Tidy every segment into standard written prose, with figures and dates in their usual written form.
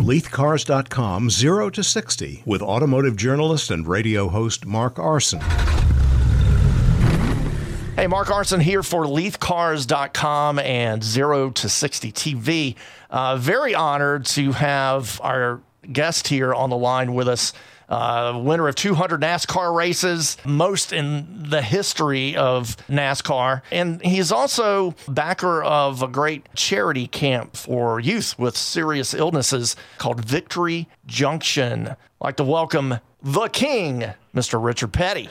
LeithCars.com 0 to 60 with automotive journalist and radio host Mark Arson. Hey, Mark Arson here for LeithCars.com and 0 to 60 TV. Very honored to have our guest here on the line with us. Winner of 200 NASCAR races, most in the history of NASCAR. And he's also backer of a great charity camp for youth with serious illnesses called Victory Junction. I'd like to welcome the King, Mr. Richard Petty.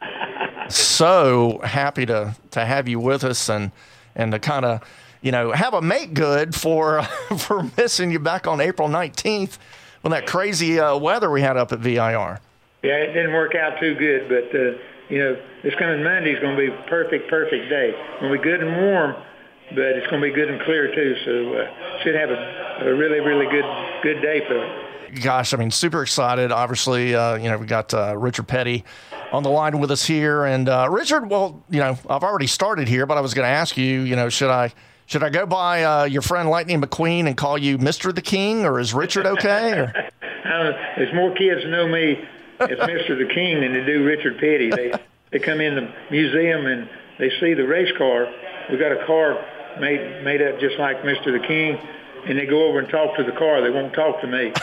So happy to have you with us and to kind of, have a make good for missing you back on April 19th. When that crazy weather we had up at VIR. Yeah, it didn't work out too good, but, this coming Monday is going to be a perfect day. It's going to be good and warm, but it's going to be good and clear too, so should have a really, really good day for it. Gosh, super super obviously. We got Richard Petty on the line with us here. And Richard, well, I've already started here, but I was going to ask you, should I go by your friend Lightning McQueen and call you Mr. the King, or is Richard okay? Or? There's more kids who know me as Mr. the King than they do Richard Petty. They come in the museum and they see the race car. We got a car made up just like Mr. the King, and they go over and talk to the car. They won't talk to me.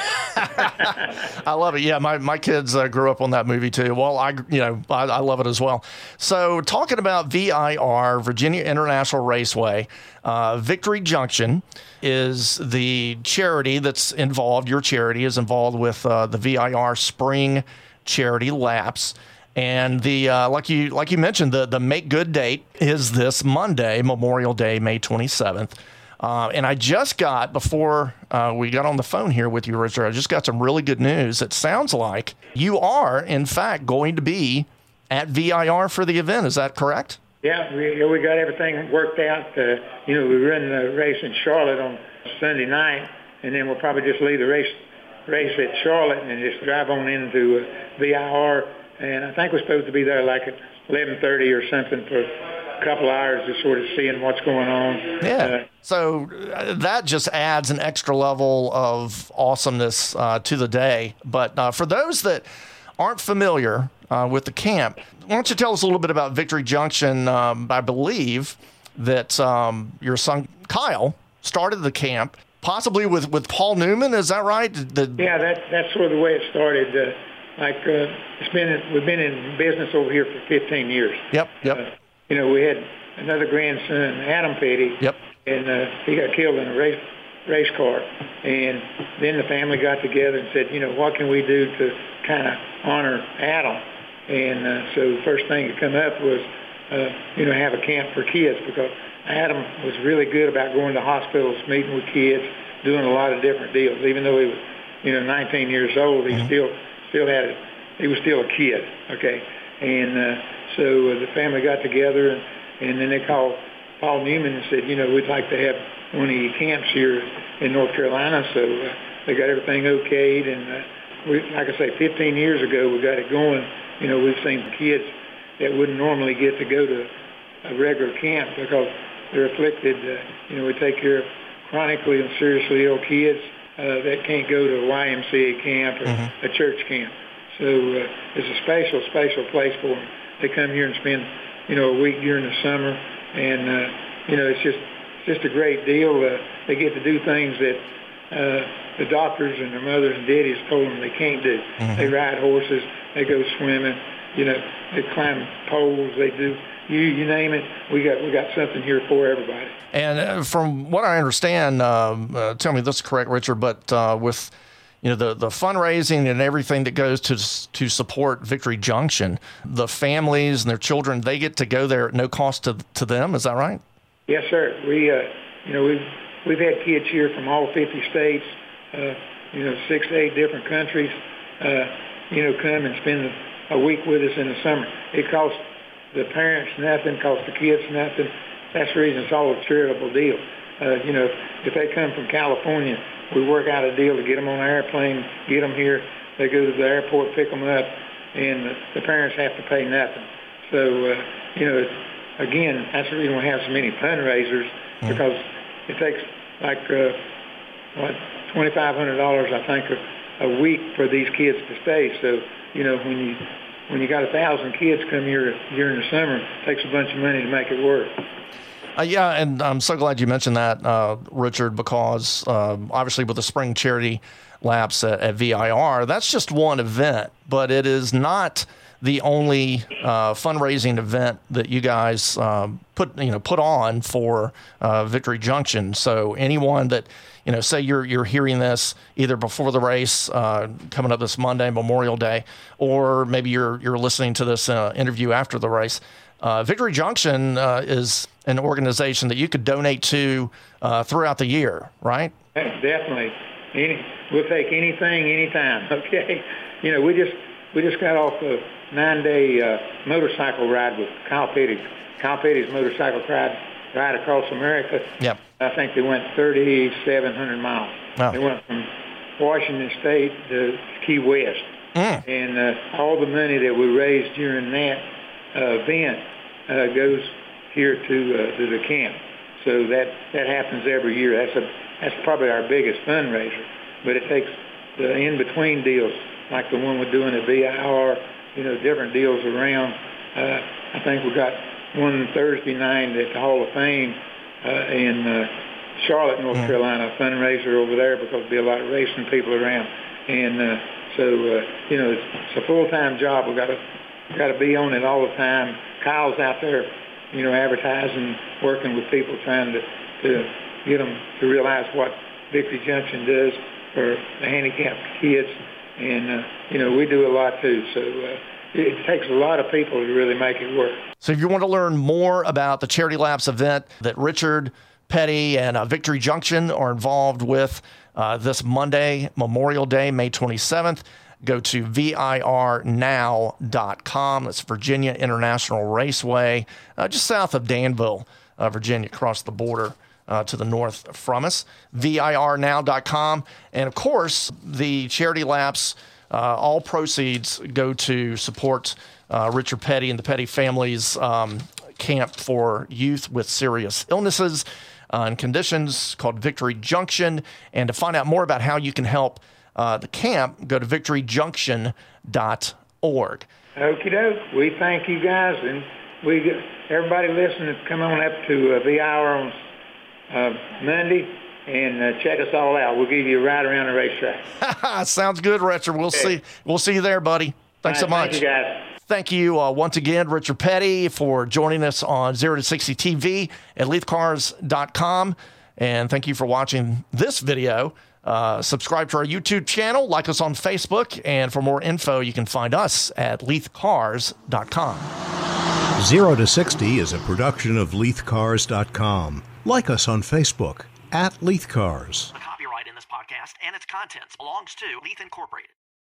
I love it. Yeah, my kids grew up on that movie too. Well, I love it as well. So talking about VIR, Virginia International Raceway, Victory Junction is the charity that's involved. Your charity is involved with the VIR Spring Charity Laps. And the like you mentioned, the make good date is this Monday, Memorial Day, May 27th. And I just got, before we got on the phone here with you, Richard, I just got some really good news. It sounds like you are, in fact, going to be at VIR for the event. Is that correct? Yeah, we got everything worked out. We run the race in Charlotte on Sunday night, and then we'll probably just leave the race at Charlotte and just drive on into VIR. And I think we're supposed to be there like at 11:30 or something for a couple hours, just sort of seeing what's going on. Yeah. So that just adds an extra level of awesomeness to the day. But for those that aren't familiar with the camp, why don't you tell us a little bit about Victory Junction? I believe that your son Kyle started the camp, possibly with Paul Newman. Is that right? Yeah, that's sort of the way it started. We've been in business over here for 15 years. Yep. We had another grandson, Adam Petty. Yep. And he got killed in a race car. And then the family got together and said, what can we do to kind of honor Adam? And so the first thing to come up was, have a camp for kids, because Adam was really good about going to hospitals, meeting with kids, doing a lot of different deals. Even though he was, 19 years old, he he was still a kid, okay? And so the family got together, and then they called Paul Newman and said, we'd like to have one of your camps here in North Carolina. So they got everything okayed, and like I say, 15 years ago we got it going. We've seen kids that wouldn't normally get to go to a regular camp because they're afflicted. We take care of chronically and seriously ill kids that can't go to a YMCA camp or a church camp. So it's a special place for them. They come here and spend, a week during the summer, and it's just a great deal. They get to do things that the doctors and their mothers and daddies told them they can't do. They ride horses, they go swimming, they climb poles, they do you name it. We got something here for everybody. And from what I understand, tell me if this is correct, Richard, but with the fundraising and everything that goes to support Victory Junction, the families and their children, they get to go there at no cost to them. Is that right? Yes, sir. We've had kids here from all 50 states, 6 to 8 different countries, come and spend a week with us in the summer. It costs the parents nothing, costs the kids nothing. That's the reason it's all a charitable deal. If they come from California, we work out a deal to get them on an airplane, get them here. They go to the airport, pick them up, and the parents have to pay nothing. So, again, that's the reason we have so many fundraisers, because it takes $2,500, I think, a week for these kids to stay. So, when you got 1,000 kids come here during the summer, it takes a bunch of money to make it work. Yeah, and I'm so glad you mentioned that, Richard, because obviously with the spring charity laps at VIR, that's just one event, but it is not the only fundraising event that you guys put on for Victory Junction. So anyone that say you're hearing this either before the race coming up this Monday, Memorial Day, or maybe you're listening to this interview after the race, Victory Junction is an organization that you could donate to throughout the year, right? Definitely. We'll take anything, anytime. Okay. We just got off a 9-day motorcycle ride with Kyle Petty. Kyle Petty's motorcycle ride across America. Yep. I think they went 3,700 miles. Wow. They went from Washington State to Key West. And all the money that we raised during that event goes here to the camp. So that happens every year. That's probably our biggest fundraiser. But it takes the in-between deals, like the one we're doing at VIR, different deals around. I think we got one Thursday night at the Hall of Fame in Charlotte, North Carolina, a fundraiser over there because there'll be a lot of racing people around. And so it's a full-time job. We've got to be on it all the time. Kyle's out there, advertising, working with people, trying to get them to realize what Victory Junction does for the handicapped kids. And, we do a lot too. So it takes a lot of people to really make it work. So if you want to learn more about the Charity Laps event that Richard Petty and Victory Junction are involved with this Monday, Memorial Day, May 27th, go to virnow.com. That's Virginia International Raceway, just south of Danville, Virginia, across the border to the north from us, virnow.com. And, of course, the Charity Laps, all proceeds go to support Richard Petty and the Petty family's camp for youth with serious illnesses and conditions called Victory Junction. And to find out more about how you can help the camp, go to victoryjunction.org. Okie doke. We thank you guys, and everybody listening, come on up to VIR on Monday and check us all out. We'll give you a ride around the racetrack. Sounds good, Richard. We'll see you there, buddy. Thanks so much. Thank you, guys. Thank you once again, Richard Petty, for joining us on 0 to 60 TV at leithcars.com. And thank you for watching this video. Subscribe to our YouTube channel, like us on Facebook, and for more info, you can find us at leithcars.com. 0 to 60 is a production of leithcars.com. Like us on Facebook at Leith Cars. The copyright in this podcast and its contents belongs to Leith Incorporated.